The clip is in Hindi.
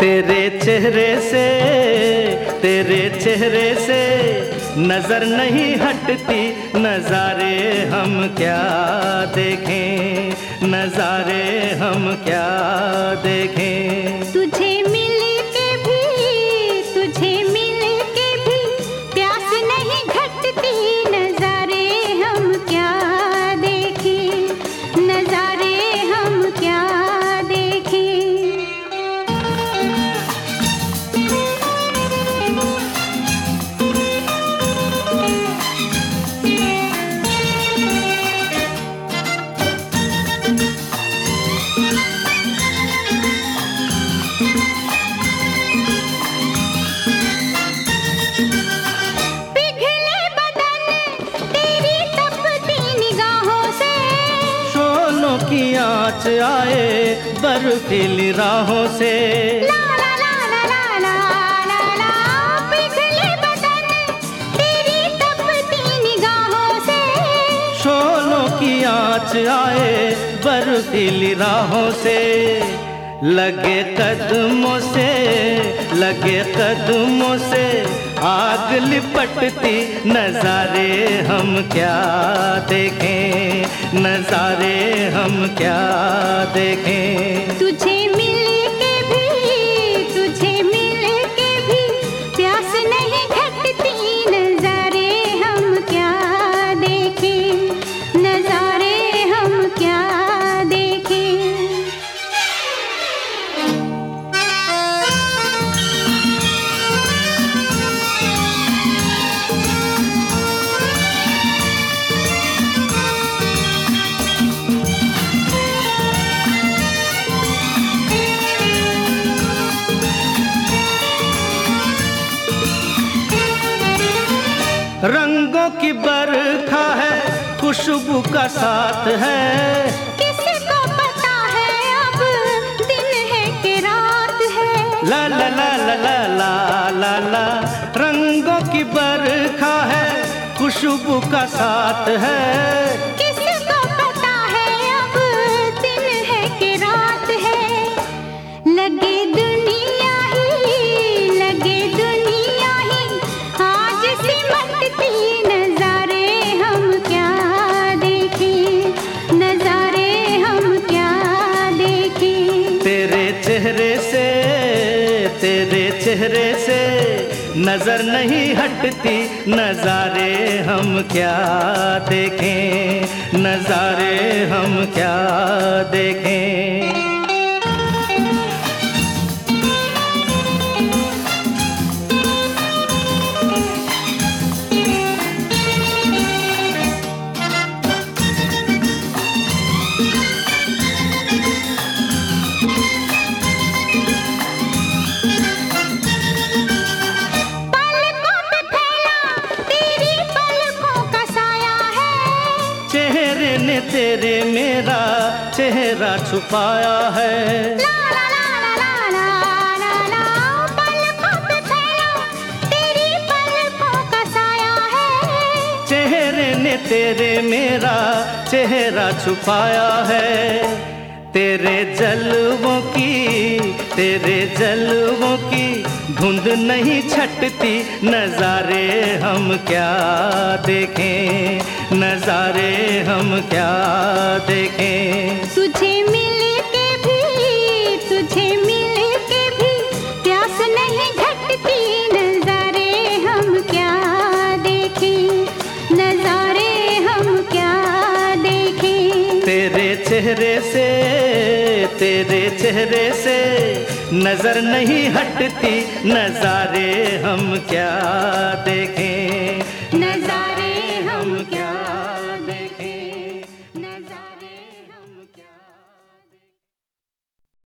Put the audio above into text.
तेरे चेहरे से नजर नहीं हटती, नजारे हम क्या देखें, नजारे हम क्या देखें। तुझे मिल के भी प्यास नहीं घटती, नजारे हम क्या देखें, नजारे हम क्या देखें। की आँच आए बर्फीली राहों से, ला ला ला ला ला ला ला ला, पिघले बदन तेरी तपती निगाहों से। शोलों की आँच आए बर्फीली राहों से, लगे कदमों से आग लिपटती, नजारे हम क्या देखें, नजारे हम क्या देखें। तुझे मिल के भी प्यास नहीं घटती, नजारे हम क्या देखें, नजारे हम क्या देखें। रंगों की बरखा है, खुशबू का साथ है, किसको पता है अब दिन है कि रात है। ला ला ला ला ला ला ला ला, रंगों की बरखा है, खुशबू का साथ है, किसको पता है अब दिन है कि रात है। लगे दुनिया ही आज सिमटती, नजारे हम क्या देखें, नजारे हम क्या देखें। तेरे चेहरे से नजर नहीं हटती, नजारे हम क्या देखें, नजारे हम क्या देखें। तेरे मेरा चेहरा छुपाया है, ला ला ला ला ला ला ला, पलकों पे फैला तेरी पलकों का साया है। चेहरे ने तेरे मेरा चेहरा छुपाया है, तेरे जलवों की धुंध नहीं छटती, नजारे हम क्या देखें, नजारे हम क्या देखें। तुझे मिल के भी प्यास नहीं घटती, नजारे हम क्या देखें, नजारे हम क्या देखें। तेरे चेहरे से नजर नहीं हटती, नजारे हम क्या देखें।